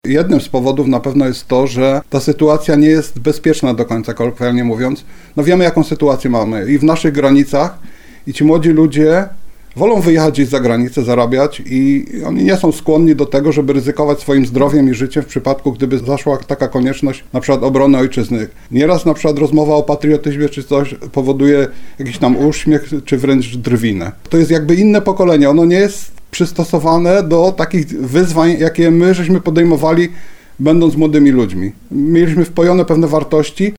jednym z powodów na pewno jest to, że ta sytuacja nie jest bezpieczna do końca, kolokwialnie mówiąc. No wiemy, jaką sytuację mamy i w naszych granicach i ci młodzi ludzie wolą wyjechać gdzieś za granicę, zarabiać i oni nie są skłonni do tego, żeby ryzykować swoim zdrowiem i życiem w przypadku, gdyby zaszła taka konieczność na przykład obrony ojczyzny. Nieraz na przykład rozmowa o patriotyzmie czy coś powoduje jakiś tam uśmiech czy wręcz drwinę. To jest jakby inne pokolenie, ono nie jest przystosowane do takich wyzwań, jakie my żeśmy podejmowali będąc młodymi ludźmi. Mieliśmy wpojone pewne wartości,